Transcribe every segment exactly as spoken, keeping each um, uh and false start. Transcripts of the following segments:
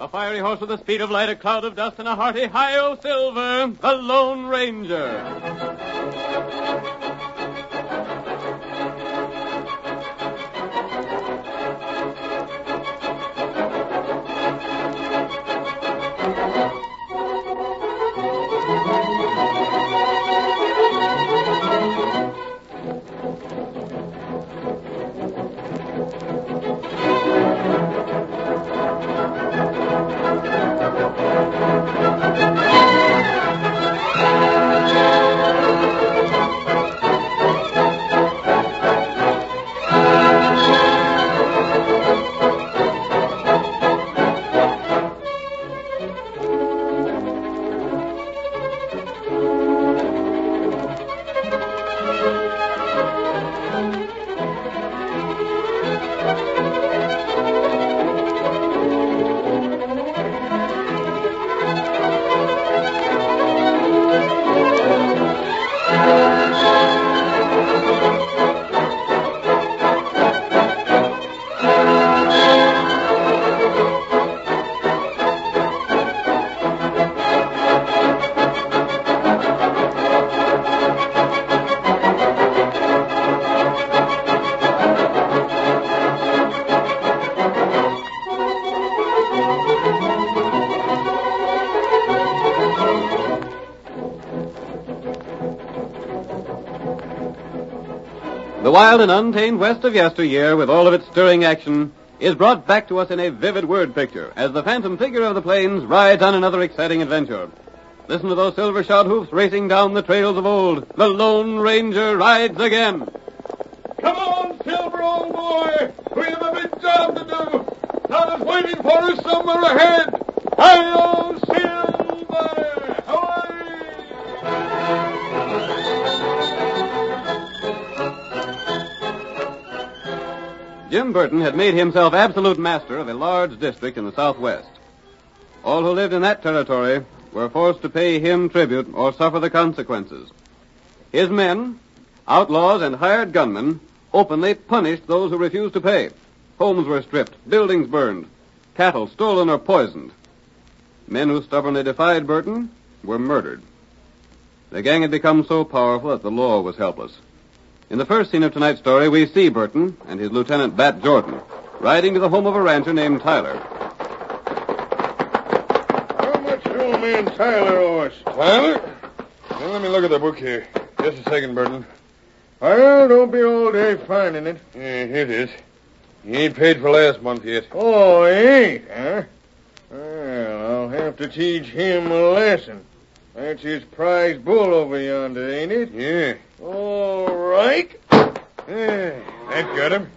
fiery horse with the speed of light, a cloud of dust, and a hearty hi-yo Silver, the Lone Ranger. The wild and untamed West of yesteryear, with all of its stirring action, is brought back to us in a vivid word picture as the phantom figure of the plains rides on another exciting adventure. Listen to those silver-shod hoofs racing down the trails of old. The Lone Ranger rides again. Come on, Silver, old boy. We have a big job to do. Todd is waiting for us somewhere ahead. Hi-yo, Silver! Away! Jim Burton had made himself absolute master of a large district in the Southwest. All who lived in that territory were forced to pay him tribute or suffer the consequences. His men, outlaws and hired gunmen, openly punished those who refused to pay. Homes were stripped, buildings burned, cattle stolen or poisoned. Men who stubbornly defied Burton were murdered. The gang had become so powerful that the law was helpless. In the first scene of tonight's story, we see Burton and his lieutenant, Bat Jordan, riding to the home of a rancher named Tyler. How much do old man Tyler owe us? Tyler? Well, let me look at the book here. Just a second, Burton. Well, don't be all day finding it. Yeah, here it is. He ain't paid for last month yet. Oh, he ain't, huh? Well, I'll have to teach him a lesson. That's his prize bull over yonder, ain't it? Yeah. All right. Yeah, that got him.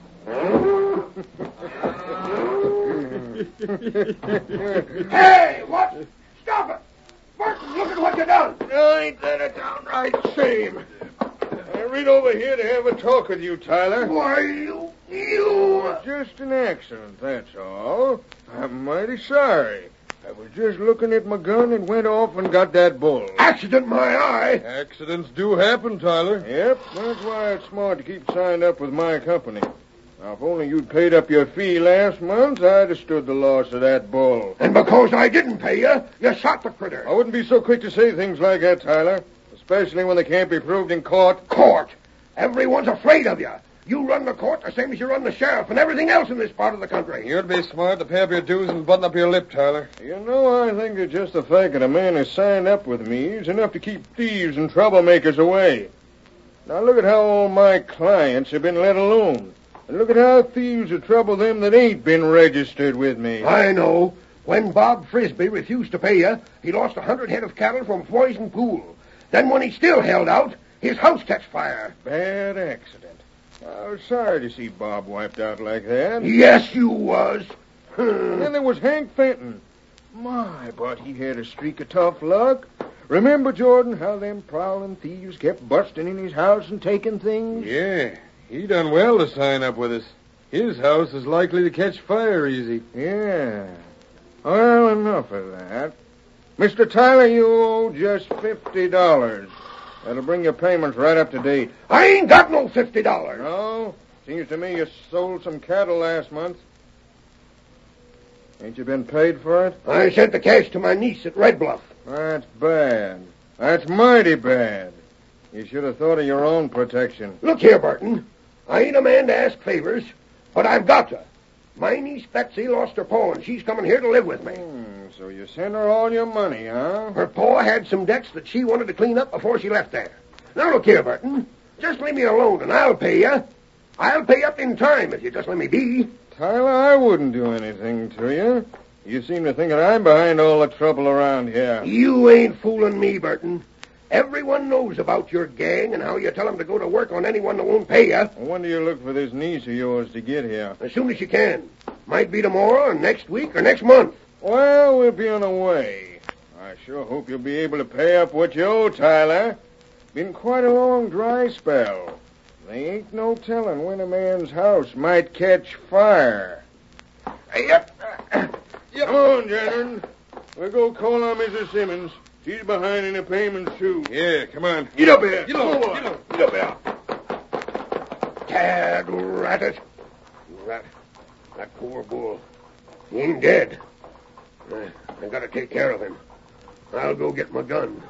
Hey, what? Stop it! Burton, look at what you done. Ain't that a downright shame? I rid over here to have a talk with you, Tyler. Why, you... you... Just an accident, that's all. I'm mighty sorry. I was just looking at my gun and went off and got that bull. Accident, my eye. Accidents do happen, Tyler. Yep, that's why it's smart to keep signed up with my company. Now, if only you'd paid up your fee last month, I'd have stood the loss of that bull. And because I didn't pay you, you shot the critter. I wouldn't be so quick to say things like that, Tyler. Especially when they can't be proved in court. Court? Everyone's afraid of you. You run the court the same as you run the sheriff and everything else in this part of the country. You'd be smart to pay up your dues and button up your lip, Tyler. You know, I think that just the fact that a man has signed up with me is enough to keep thieves and troublemakers away. Now look at how all my clients have been let alone. And look at how thieves have troubled them that ain't been registered with me. I know. When Bob Frisbee refused to pay you, he lost a hundred head of cattle from Poison Pool. Then when he still held out, his house catch fire. Bad accident. I was sorry to see Bob wiped out like that. Yes, you was. And then there was Hank Fenton. My, but he had a streak of tough luck. Remember, Jordan, how them prowling thieves kept busting in his house and taking things? Yeah, he done well to sign up with us. His house is likely to catch fire easy. Yeah. Well, enough of that. Mister Tyler, you owe just fifty dollars. That'll bring your payments right up to date. I ain't got no fifty dollars. No? Seems to me you sold some cattle last month. Ain't you been paid for it? I sent the cash to my niece at Red Bluff. That's bad. That's mighty bad. You should have thought of your own protection. Look here, Burton. I ain't a man to ask favors, but I've got to. My niece Betsy lost her paw, and she's coming here to live with me. Hmm, so you sent her all your money, huh? Her paw had some debts that she wanted to clean up before she left there. Now, look here, Burton. Just leave me alone, and I'll pay you. I'll pay up in time if you just let me be. Tyler, I wouldn't do anything to you. You seem to think that I'm behind all the trouble around here. You ain't fooling me, Burton. Everyone knows about your gang and how you tell them to go to work on anyone that won't pay you. When do you look for this niece of yours to get here? As soon as you can. Might be tomorrow, or next week, or next month. Well, we'll be on the way. I sure hope you'll be able to pay up what you owe, Tyler. Been quite a long dry spell. There ain't no telling when a man's house might catch fire. Yep. Yep. Come on, gentlemen. We'll go call on Missus Simmons. She's behind in the payments, too. Yeah, come on. Get up here. Get up, get up, get up here. Tad rat it. Rat. That poor bull. He ain't dead. I, I gotta take care of him. I'll go get my gun.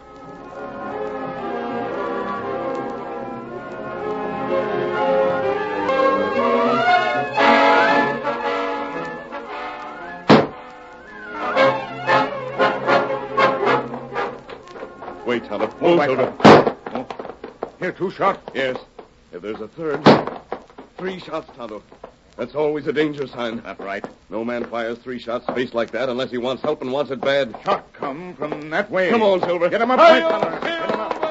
Wait, Tyler. Move, Move, Silver. Oh. Here, two shots. Yes. If there's a third. Three shots, Tonto. That's always a danger sign. That's right. No man fires three shots spaced like that unless he wants help and wants it bad. Shot come from that way. Come on, Silver. Get him up, Hi-yo, quick, Tyler. Get him up.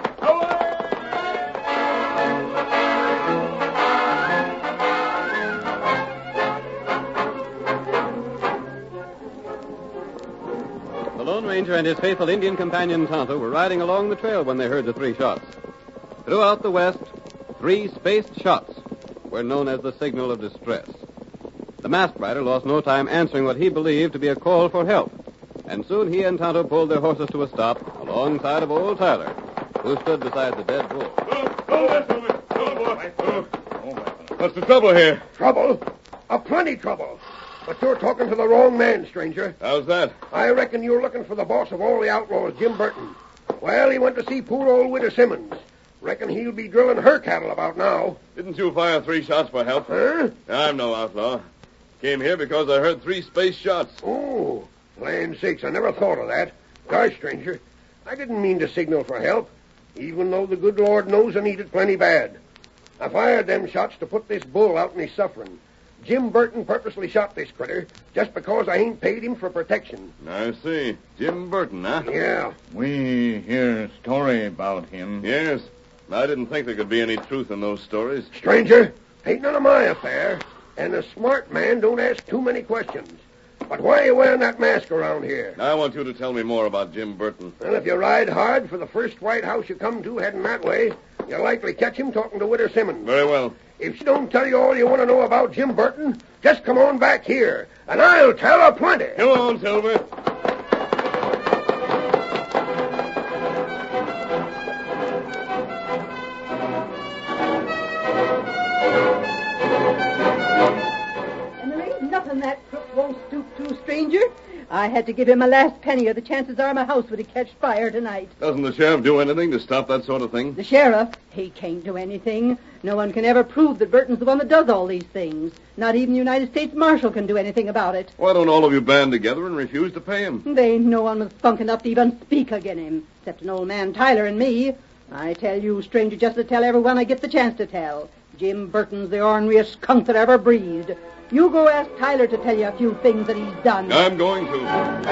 The Lone Ranger and his faithful Indian companion Tonto were riding along the trail when they heard the three shots. Throughout the West, three spaced shots were known as the signal of distress. The masked rider lost no time answering what he believed to be a call for help, and soon he and Tonto pulled their horses to a stop alongside of old Tyler, who stood beside the dead bull. What's the trouble here? Trouble? A plenty trouble. But you're talking to the wrong man, stranger. How's that? I reckon you're looking for the boss of all the outlaws, Jim Burton. Well, he went to see poor old Widow Simmons. Reckon he'll be drilling her cattle about now. Didn't you fire three shots for help? Huh? I'm no outlaw. Came here because I heard three space shots. Oh, land sakes, I never thought of that. Gosh, stranger, I didn't mean to signal for help, even though the good Lord knows I need it plenty bad. I fired them shots to put this bull out in his suffering. Jim Burton purposely shot this critter just because I ain't paid him for protection. I see. Jim Burton, huh? Yeah. We hear a story about him. Yes. I didn't think there could be any truth in those stories. Stranger, ain't none of my affair, and a smart man don't ask too many questions. But why are you wearing that mask around here? I want you to tell me more about Jim Burton. Well, if you ride hard for the first White House you come to heading that way, you'll likely catch him talking to Widow Simmons. Very well. If she don't tell you all you want to know about Jim Burton, just come on back here, and I'll tell her plenty. Come on, Silver. And there ain't nothing that crook won't stoop to, stranger. I had to give him my last penny, or the chances are my house would catch fire tonight. Doesn't the sheriff do anything to stop that sort of thing? The sheriff, he can't do anything. No one can ever prove that Burton's the one that does all these things. Not even the United States Marshal can do anything about it. Why don't all of you band together and refuse to pay him? There ain't no one with spunk enough to even speak again him, except an old man Tyler and me. I tell you, stranger, just to tell everyone I get the chance to tell. Jim Burton's the orneriest skunk that ever breathed. You go ask Tyler to tell you a few things that he's done. I'm going to.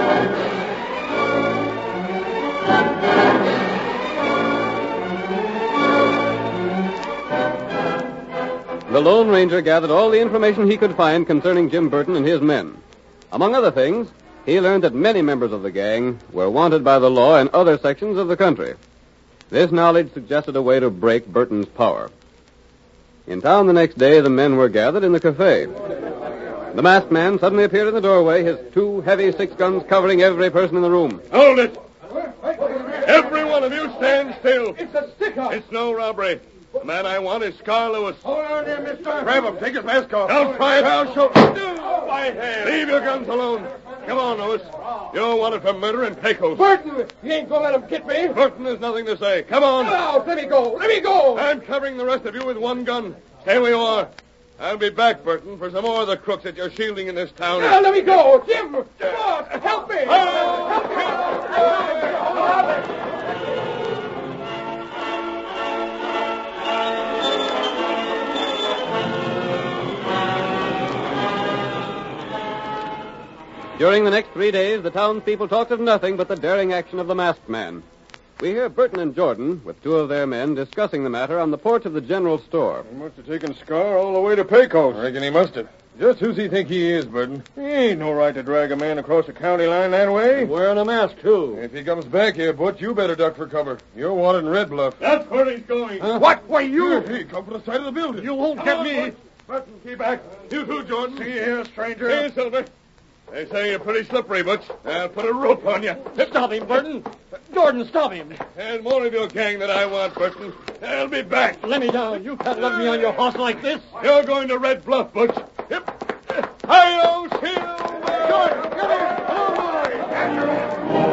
The Lone Ranger gathered all the information he could find concerning Jim Burton and his men. Among other things, he learned that many members of the gang were wanted by the law in other sections of the country. This knowledge suggested a way to break Burton's power. In town the next day, the men were gathered in the cafe. The masked man suddenly appeared in the doorway, his two heavy six guns covering every person in the room. Hold it! Every one of you stand still. It's a stick-up. It's no robbery. The man I want is Scar Lewis. Hold on there, mister. Grab him. Take his mask off. Don't try it. I'll show. Why, right hand. Leave your guns alone. Come on, Lewis. You're wanted for murder and Pecos. Burton, you ain't gonna let him get me. Burton, there's nothing to say. Come on. Get out. Let me go. Let me go. I'm covering the rest of you with one gun. Stay where you are. I'll be back, Burton, for some more of the crooks that you're shielding in this town. Now, let me go. Jim, boss, help me. Help me. During the next three days, the townspeople talked of nothing but the daring action of the masked man. We hear Burton and Jordan, with two of their men, discussing the matter on the porch of the general store. He must have taken Scar all the way to Pecos. I reckon he must have. Just who's he think he is, Burton? He ain't no right to drag a man across the county line that way. Wearing a mask, too. If he comes back here, Butch, you better duck for cover. You're wanted in Red Bluff. That's where he's going. Huh? What? Why, you... Here, he come from the side of the building. You won't get me. Burton, keep back. You too, Jordan. See here, stranger. Hey, Silver. They say you're pretty slippery, Butch. I'll put a rope on you. Stop him, Burton. Jordan, stop him. And more of your gang that I want, Burton. I'll be back. Let me down. You can't let me on your horse like this. You're going to Red Bluff, Butch. Yep. Hi-yo, Silver! Jordan, come here. Come on, boy.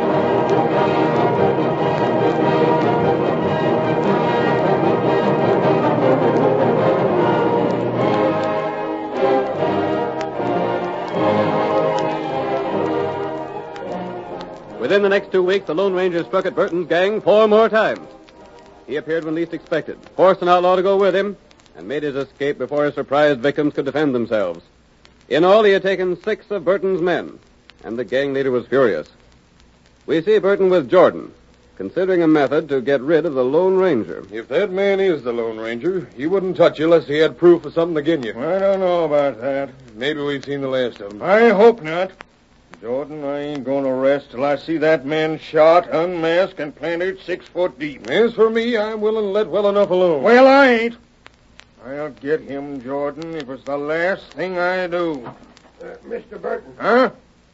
Within the next two weeks, the Lone Ranger struck at Burton's gang four more times. He appeared when least expected, forced an outlaw to go with him, and made his escape before his surprised victims could defend themselves. In all, he had taken six of Burton's men, and the gang leader was furious. We see Burton with Jordan, considering a method to get rid of the Lone Ranger. If that man is the Lone Ranger, he wouldn't touch you unless he had proof of something against you. I don't know about that. Maybe we've seen the last of him. I hope not. Jordan, I ain't going to rest till I see that man shot, unmasked, and planted six foot deep. As for me, I'm willing to let well enough alone. Well, I ain't. I'll get him, Jordan, if it's the last thing I do. Uh, Mister Burton. Huh?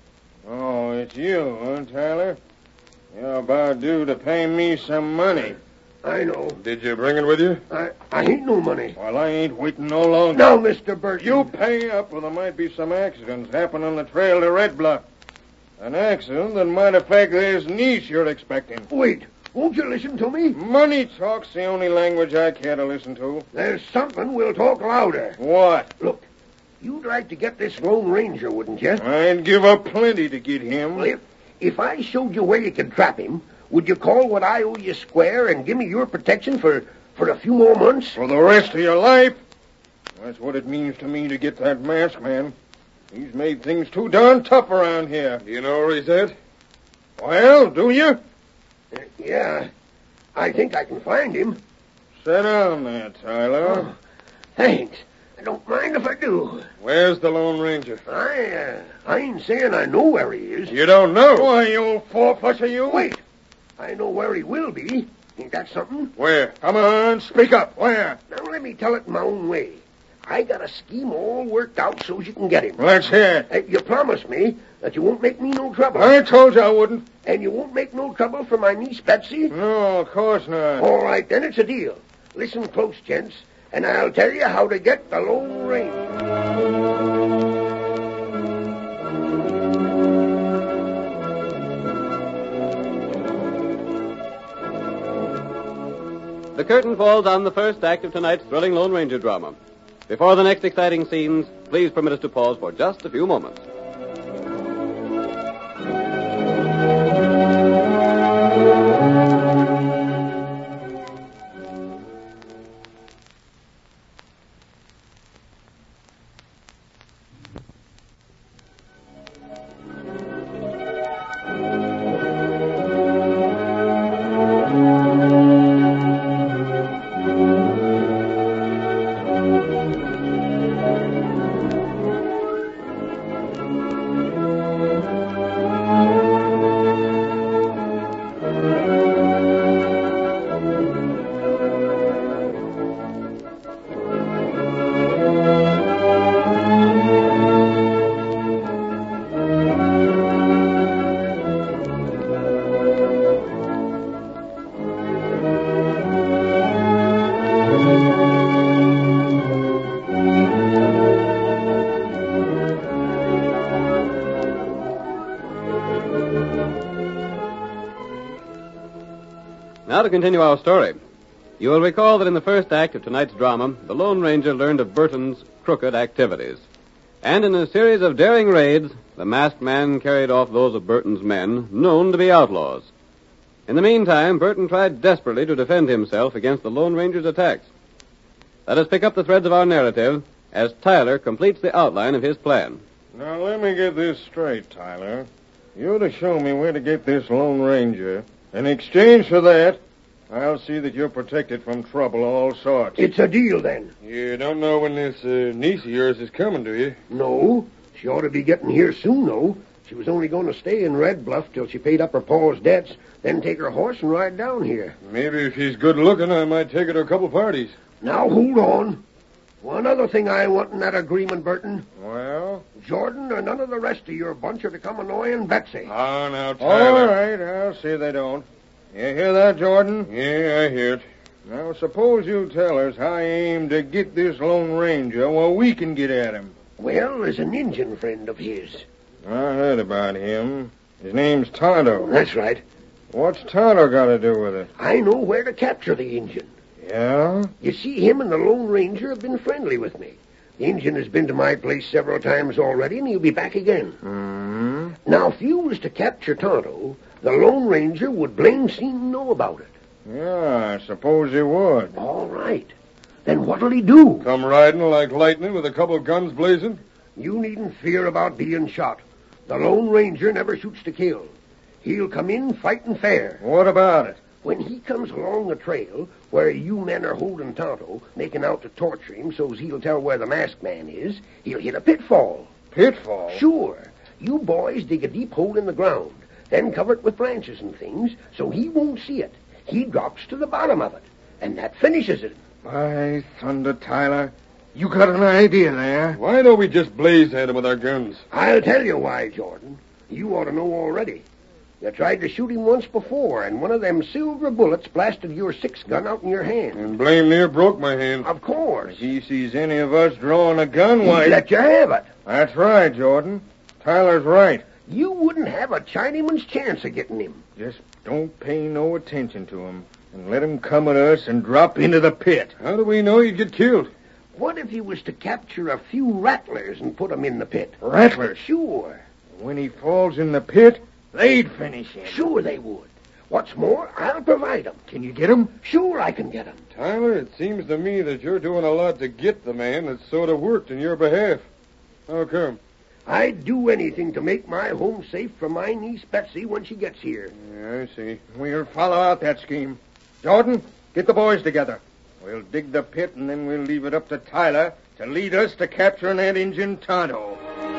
Oh, it's you, huh, Tyler? You're about due to pay me some money. I know. Did you bring it with you? I, I ain't no money. Well, I ain't waiting no longer. Now, Mister Burton. You pay up or there might be some accidents happen on the trail to Red Bluff. An accident that might affect this niece you're expecting. Wait. Won't you listen to me? Money talk's the only language I care to listen to. There's something we'll talk louder. What? Look, you'd like to get this Lone Ranger, wouldn't you? I'd give up plenty to get him. Well, if, if I showed you where you could trap him, would you call what I owe you square and give me your protection for, for a few more months? For the rest of your life? That's what it means to me to get that masked man. He's made things too darn tough around here. Do you know where he's at? Well, do you? Uh, yeah, I think I can find him. Sit down there, Tyler. Oh, thanks. I don't mind if I do. Where's the Lone Ranger? I, uh, I ain't saying I know where he is. You don't know? Why, you old four-flusher, you? Wait. I know where he will be. Ain't that something? Where? Come on, speak up. Where? Now, let me tell it my own way. I got a scheme all worked out so you can get him. Let's hear it. Uh, you promise me that you won't make me no trouble. I told you I wouldn't. And you won't make no trouble for my niece Betsy? No, of course not. All right, then it's a deal. Listen close, gents, and I'll tell you how to get the Lone Ranger. The curtain falls on the first act of tonight's thrilling Lone Ranger drama. Before the next exciting scenes, please permit us to pause for just a few moments. Now to continue our story. You will recall that in the first act of tonight's drama, the Lone Ranger learned of Burton's crooked activities. And in a series of daring raids, the masked man carried off those of Burton's men known to be outlaws. In the meantime, Burton tried desperately to defend himself against the Lone Ranger's attacks. Let us pick up the threads of our narrative as Tyler completes the outline of his plan. Now, let me get this straight, Tyler. You're to show me where to get this Lone Ranger. In exchange for that, I'll see that you're protected from trouble of all sorts. It's a deal, then. You don't know when this uh, niece of yours is coming, do you? No. She ought to be getting here soon, though. She was only going to stay in Red Bluff till she paid up her pa's debts, then take her horse and ride down here. Maybe if she's good looking, I might take her to a couple parties. Now, hold on. One other thing I want in that agreement, Burton. Well? Jordan or none of the rest of your bunch are to come annoying Betsy. Oh, now, Tyler. All right, I'll see they don't. You hear that, Jordan? Yeah, I hear it. Now, suppose you tell us how you aim to get this Lone Ranger while we can get at him. Well, there's an Indian friend of his. I heard about him. His name's Tonto. That's right. What's Tonto got to do with it? I know where to capture the Indian. Yeah? You see, him and the Lone Ranger have been friendly with me. The Indian has been to my place several times already, and he'll be back again. Mm-hmm. Now, if you was to capture Tonto, the Lone Ranger would blame seem to know about it. Yeah, I suppose he would. All right. Then what'll he do? Come riding like lightning with a couple guns blazing? You needn't fear about being shot. The Lone Ranger never shoots to kill. He'll come in fighting fair. What about it? When he comes along the trail where you men are holding Tonto, making out to torture him so's he'll tell where the masked man is, he'll hit a pitfall. Pitfall? Sure. You boys dig a deep hole in the ground, then cover it with branches and things so he won't see it. He drops to the bottom of it, and that finishes it. By thunder, Tyler, you got an idea there. Why don't we just blaze at him with our guns? I'll tell you why, Jordan. You ought to know already. You tried to shoot him once before, and one of them silver bullets blasted your six-gun out in your hand. And blame near broke my hand. Of course. If he sees any of us drawing a gun, why... He'd let you have it. That's right, Jordan. Tyler's right. You wouldn't have a Chinaman's chance of getting him. Just don't pay no attention to him, and let him come at us and drop into the pit. How do we know he'd get killed? What if he was to capture a few rattlers and put them in the pit? Rattlers? Sure. When he falls in the pit... they'd finish him. Sure they would. What's more, I'll provide them. Can you get him? Sure I can get them. Tyler, it seems to me that you're doing a lot to get the man that's sort of worked in your behalf. How come? I'd do anything to make my home safe for my niece Betsy when she gets here. Yeah, I see. We'll follow out that scheme. Jordan, get the boys together. We'll dig the pit, and then we'll leave it up to Tyler to lead us to capturing that Injun Tonto.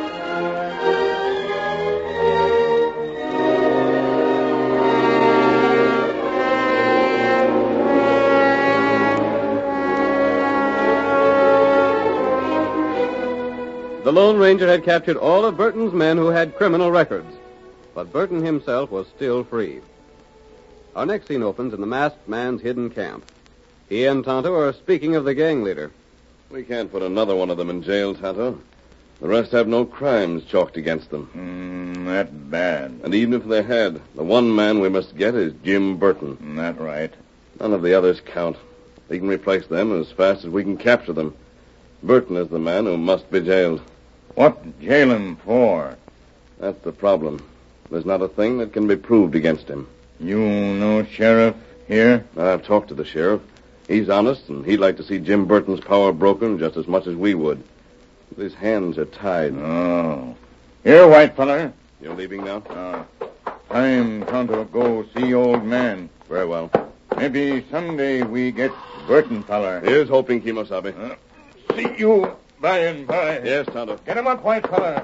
The Lone Ranger had captured all of Burton's men who had criminal records, but Burton himself was still free. Our next scene opens in the masked man's hidden camp. He and Tonto are speaking of the gang leader. We can't put another one of them in jail, Tonto. The rest have no crimes chalked against them. Mm, that bad. And even if they had, the one man we must get is Jim Burton. Mm, that right. None of the others count. We can replace them as fast as we can capture them. Burton is the man who must be jailed. What jail him for? That's the problem. There's not a thing that can be proved against him. You know sheriff here? I've talked to the sheriff. He's honest, and he'd like to see Jim Burton's power broken just as much as we would. But his hands are tied. Oh. Here, white feller. You're leaving now? Uh, time Tonto go see old man. Very well. Maybe someday we get Burton feller. Here's hoping, Kimosabe. Uh, see you by and by. Yes, Tonto. Get him up, white feller.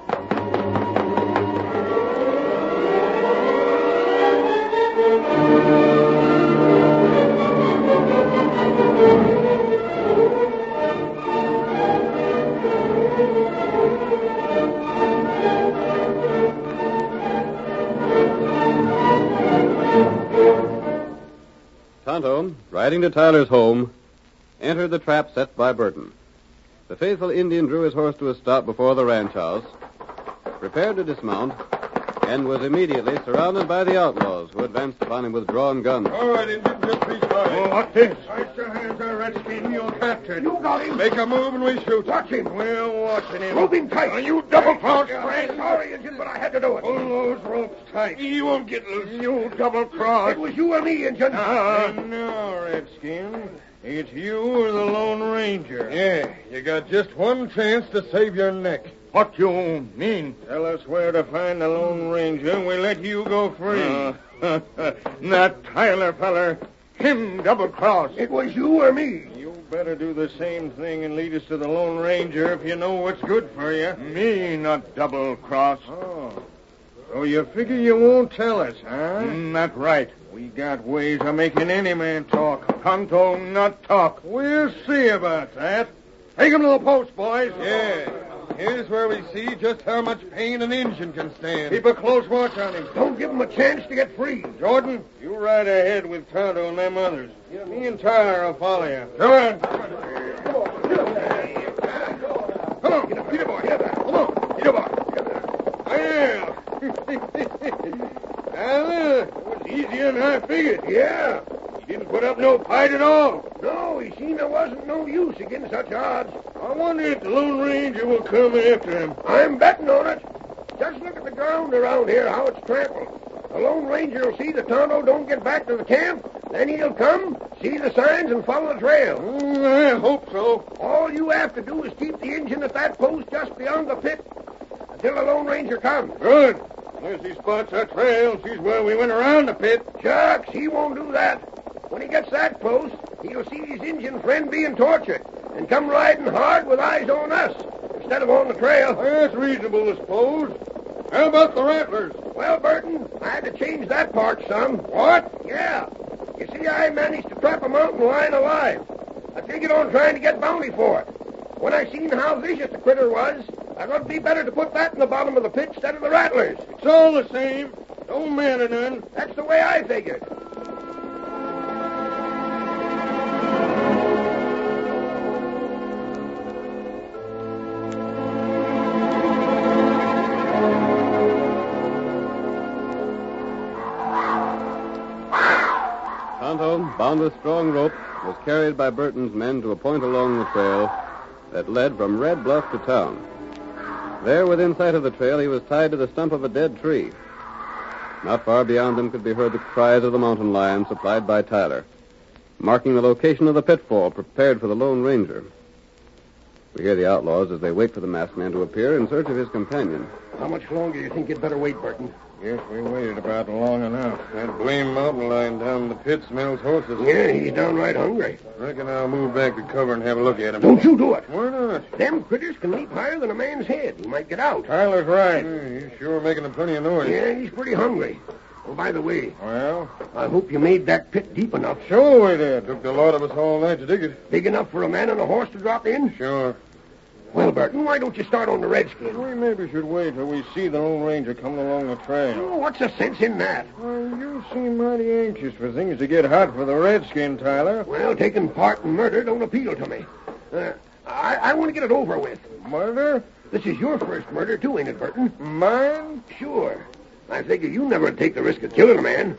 Tonto, riding to Tyler's home, entered the trap set by Burton. The faithful Indian drew his horse to a stop before the ranch house, prepared to dismount, and was immediately surrounded by the outlaws, who advanced upon him with drawn guns. All right, Injun, just be quiet. Oh, what's this? Place your hands there, Redskin. You'll captured. You got him. Make a move and we shoot. Watch him. We're watching him. Rope him tight. Now, you double-crossed I'm friend. sorry, Injun, but I had to do it. Pull those ropes tight. You won't get loose. You double-crossed. It was you or me, Injun. Uh, no, Redskin. It's you or the Lone Ranger. Yeah, you got just one chance to save your neck. What you mean? Tell us where to find the Lone Ranger, and we let you go free. Uh, that Tyler feller, him double-crossed. It was you or me. You better do the same thing and lead us to the Lone Ranger if you know what's good for you. Me not double-crossed. Oh. So you figure you won't tell us, huh? Mm, that right. We got ways of making any man talk. Tonto not talk. We'll see about that. Take him to the post, boys. Yeah. Here's where we see just how much pain an Injun can stand. Keep a close watch on him. Don't give him a chance to get free. Jordan, you ride ahead with Tonto and them others. Me and Tyler will follow you. Come on. Come on. Get up, get up, boy. Get up. Come on. Get up. Well. Tyler, it was easier than I figured. Yeah. He didn't put up no fight at all. No, he seen there wasn't no use against such odds. I wonder if the Lone Ranger will come after him. I'm betting on it. Just look at the ground around here, how it's trampled. The Lone Ranger will see the Tonto don't get back to the camp, then he'll come, see the signs, and follow the trail. Mm, I hope so. All you have to do is keep the engine at that post just beyond the pit until the Lone Ranger comes. Good. Unless he spots our trail and sees where we went around the pit. Shucks, he won't do that. When he gets that close, he'll see his Indian friend being tortured and come riding hard with eyes on us instead of on the trail. That's reasonable, I suppose. How about the rattlers? Well, Burton, I had to change that part some. What? Yeah. You see, I managed to trap a mountain lion alive. I figured on trying to get bounty for it. When I seen how vicious the critter was, I thought it'd be better to put that in the bottom of the pit instead of the rattlers. It's all the same. Don't matter none. That's the way I figured. Tonto, bound with strong rope, was carried by Burton's men to a point along the trail that led from Red Bluff to town. There, within sight of the trail, he was tied to the stump of a dead tree. Not far beyond them could be heard the cries of the mountain lion supplied by Tyler, marking the location of the pitfall prepared for the Lone Ranger. We hear the outlaws as they wait for the masked man to appear in search of his companion. How much longer do you think you'd better wait, Burton? Guess we waited about long enough. That blame mountain lion down in the pit smells horses. Yeah, he's downright hungry. Reckon I'll move back to cover and have a look at him. Don't you do it. Why not? Them critters can leap higher than a man's head. He might get out. Tyler's right. Yeah, he's sure making a plenty of noise. Yeah, he's pretty hungry. Oh, by the way, Well, I hope you made that pit deep enough. sure we did. Took the lot of us all night to dig it. Big enough for a man and a horse to drop in? Sure. Well, Burton, why don't you start on the redskin? We maybe should wait till we see the Lone Ranger coming along the trail. Oh, what's the sense in that? Well, you seem mighty anxious for things to get hot for the redskin, Tyler. Well, taking part in murder don't appeal to me. Uh, I, I want to get it over with. Murder? This is your first murder, too, ain't it, Burton? Mine? Sure. I figure you never take the risk of killing a man.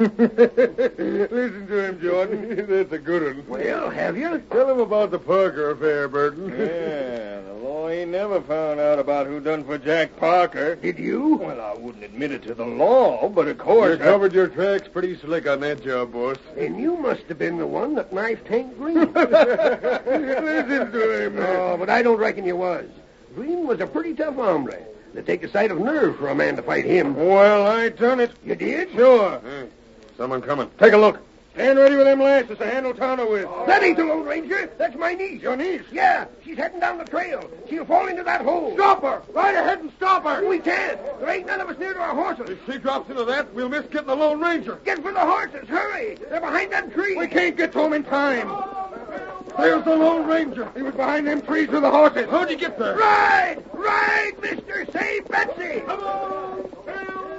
Listen to him, Jordan. That's a good one. Well, have you? Tell him about the Parker affair, Burton. Yeah, the law ain't never found out about who done for Jack Parker. Did you? Well, I wouldn't admit it to the law, but of course... You covered your tracks pretty slick on that job, boss. And you must have been the one that knifed Hank Green. Listen to him. Oh, but I don't reckon you was. Green was a pretty tough hombre. It'd take a sight of nerve for a man to fight him. Well, I done it. You did? Sure. Hey, someone coming. Take a look. Stand ready with them lasses to handle Tonto with. That ain't the Lone Ranger. That's my niece. Your niece? Yeah, she's heading down the trail. She'll fall into that hole. Stop her! Right ahead and stop her! We can't. There ain't none of us near to our horses. If she drops into that, we'll miss getting the Lone Ranger. Get for the horses. Hurry. They're behind that tree. We can't get to them in time. There's the Lone Ranger. He was behind them trees with the horses. How'd you get there? Ride! Ride, mister! Save Betsy! Come on!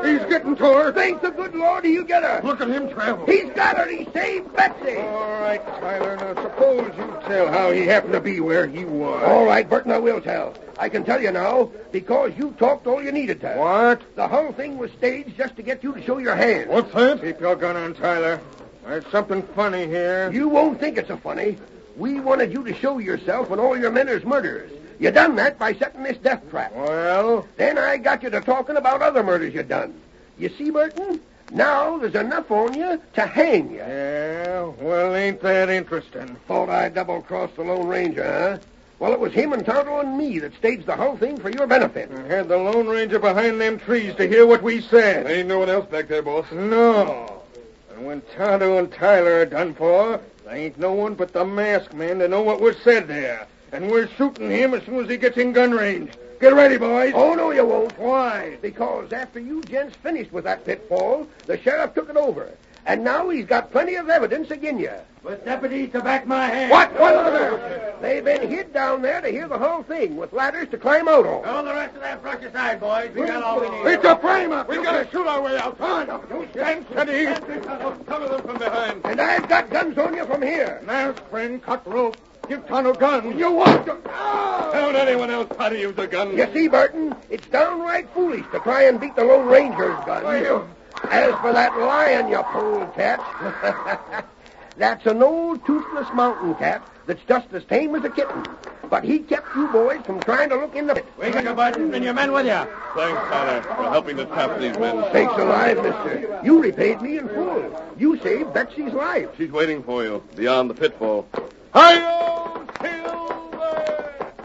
He's getting to her. Thank the good Lord he'll get her. Look at him travel. He's got her. He saved Betsy. All right, Tyler. Now, suppose you tell how he happened to be where he was. All right, Burton, I will tell. I can tell you now because you talked all you needed to. What? The whole thing was staged just to get you to show your hand. What's that? Keep your gun on, Tyler. There's something funny here. You won't think it's so funny. We wanted you to show yourself when all your men is murderers. You done that by setting this death trap. Well? Then I got you to talking about other murders you done. You see, Burton? Now there's enough on you to hang you. Yeah, well, ain't that interesting. Thought I'd double-cross the Lone Ranger, huh? Well, it was him and Tonto and me that staged the whole thing for your benefit. I had the Lone Ranger behind them trees to hear what we said. There ain't no one else back there, boss. No. And when Tonto and Tyler are done for, there ain't no one but the masked man to know what was said there. And we're shooting him as soon as he gets in gun range. Get ready, boys. Oh, no, you won't. Why? Because after you gents finished with that pitfall, the sheriff took it over. And now he's got plenty of evidence again you. With deputies to back my hand. What? What are there? They've been hid down there to hear the whole thing with ladders to climb out on. All the rest of that brush aside, boys. We got all we need. It's a frame-up. We've got to shoot our way out. Come on. You stand steady. Cover them from behind. And I've got guns on you from here. Masked friend, cut rope. Give Tonto gun. You want to... Oh! Don't anyone else try to use a gun. You see, Burton, it's downright foolish to try and beat the Lone Ranger's gun. Well, As for that lion you polecat, that's an old toothless mountain cat that's just as tame as a kitten. But he kept you boys from trying to look in the pit. We got your Burton and your men with you. Thanks, Tyler, for helping to trap these men. Sakes alive, mister. You repaid me in full. You saved Betsy's life. She's waiting for you beyond the pitfall. Hi-yo, Silver!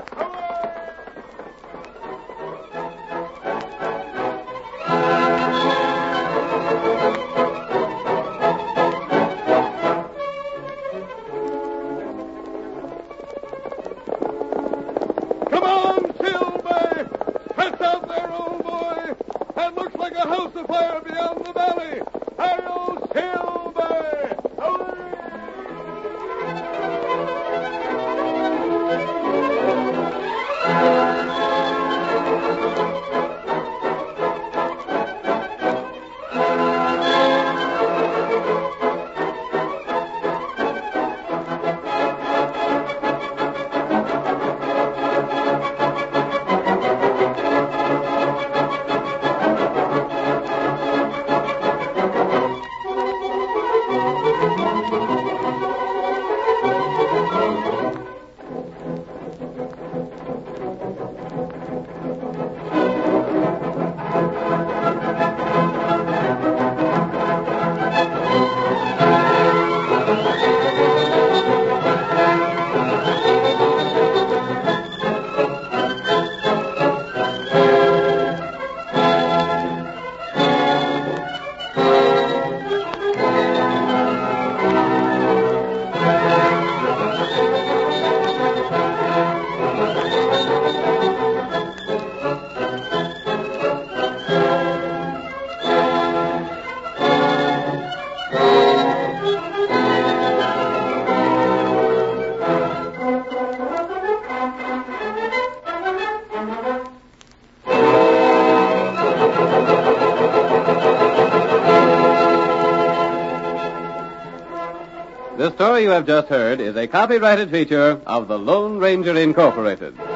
Come on, Silver! Press out there, old boy! That looks like a house afire beyond the valley! Hi-yo, Silver! Hooray! The story you have just heard is a copyrighted feature of the Lone Ranger Incorporated.